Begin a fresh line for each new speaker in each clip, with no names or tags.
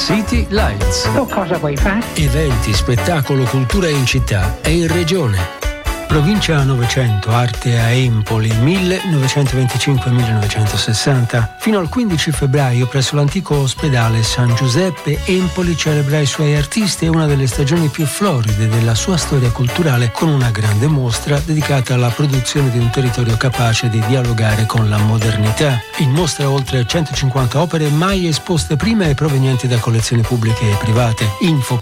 City Lights.
Tu cosa vuoi fare?
Eventi, spettacolo, cultura in città e in regione. Provincia 900, arte a Empoli, 1925-1960. Fino al 15 febbraio presso l'antico ospedale San Giuseppe, Empoli celebra i suoi artisti e una delle stagioni più floride della sua storia culturale, con una grande mostra dedicata alla produzione di un territorio capace di dialogare con la modernità. In mostra oltre 150 opere mai esposte prima e provenienti da collezioni pubbliche e private. Info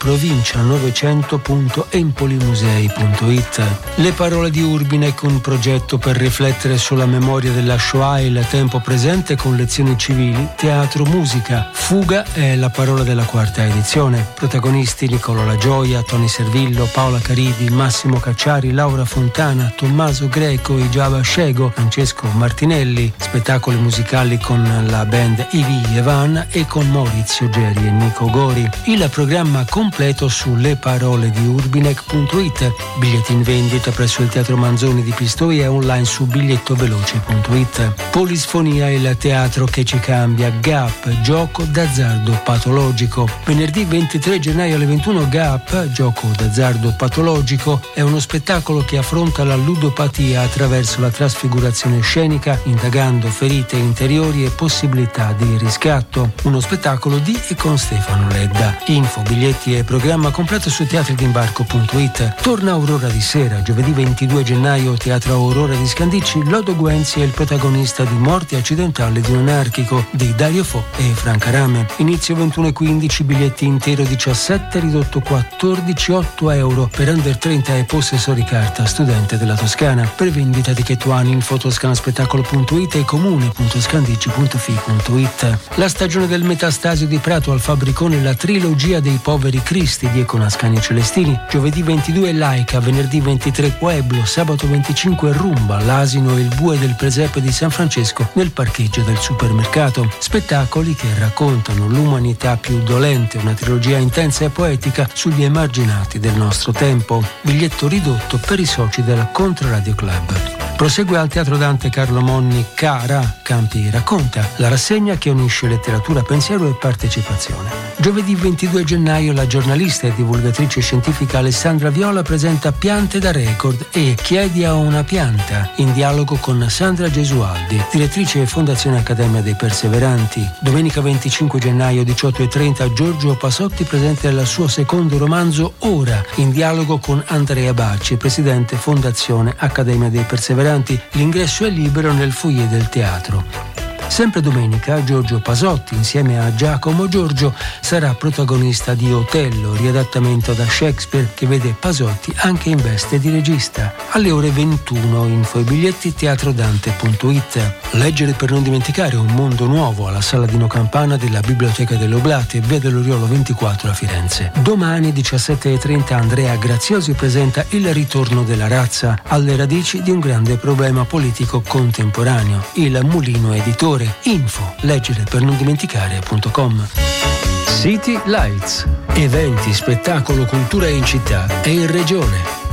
provincia900.empolimusei.it. Le parole di Urbinek, un progetto per riflettere sulla memoria della Shoah e il tempo presente con lezioni civili, teatro, musica. Fuga è la parola della quarta edizione. Protagonisti Nicolò La Gioia, Tony Servillo, Paola Caridi, Massimo Cacciari, Laura Fontana, Tommaso Greco, Ijaba Scego, Francesco Martinelli. Spettacoli musicali con la band Ivi Evan e con Maurizio Geri e Nico Gori. Il programma completo su leparolediurbinek.it. Biglietti in vendita presso il Teatro Manzoni di Pistoia e online su bigliettoveloce.it. Polisfonia, il teatro che ci cambia. GAP, gioco d'azzardo patologico. Venerdì 23 gennaio alle 21 GAP, gioco d'azzardo patologico, è uno spettacolo che affronta la ludopatia attraverso la trasfigurazione scenica, indagando ferite interiori e possibilità di riscatto. Uno spettacolo di e con Stefano Ledda. Info, biglietti e programma completo su teatridimbarco.it. Torna Aurora di sera, giovedì 22 gennaio, Teatro Aurora di Scandicci. Lodo Guenzi è il protagonista di Morti accidentali di un anarchico di Dario Fo e Franca Rame. Inizio 21:15, biglietti intero 17, ridotto 14, €8 per under 30 e possessori carta studente della Toscana. Per vendita Tichettuani, info toscanaspettacolo.it e comune.scandicci.fi.it. La stagione del Metastasio di Prato al Fabbricone, la trilogia dei poveri cristi di Econascani Celestini. Giovedì 22 Laica, venerdì 23 Pueblo, sabato 25 Rumba, l'asino e il bue del presepe di San Francesco nel parcheggio del supermercato. Spettacoli che raccontano l'umanità più dolente, una trilogia intensa e poetica sugli emarginati del nostro tempo. Biglietto ridotto per i soci del Controradio Club. Prosegue al Teatro Dante Carlo Monni Cara, Campi racconta, la rassegna che unisce letteratura, pensiero e partecipazione. Giovedì 22 gennaio la giornalista e divulgatrice scientifica Alessandra Viola presenta Piante da Record e Chiedi a una pianta, in dialogo con Sandra Gesualdi, direttrice e Fondazione Accademia dei Perseveranti. Domenica 25 gennaio 18:30 Giorgio Pasotti presenta il suo secondo romanzo Ora, in dialogo con Andrea Bacci, presidente Fondazione Accademia dei Perseveranti. L'ingresso è libero nel foyer del teatro. Sempre domenica Giorgio Pasotti, insieme a Giacomo Giorgio, sarà protagonista di Otello, riadattamento da Shakespeare che vede Pasotti anche in veste di regista. Alle ore 21, info e biglietti teatrodante.it. Leggere per non dimenticare, un mondo nuovo alla Sala Dino Campana della Biblioteca delle Oblate, via dell'Oriolo 24 a Firenze. Domani 17:30 Andrea Graziosi presenta Il ritorno della razza, alle radici di un grande problema politico contemporaneo, il Mulino Editore. Info, leggere per non dimenticare.com. City Lights. Eventi, spettacolo, cultura in città e in regione.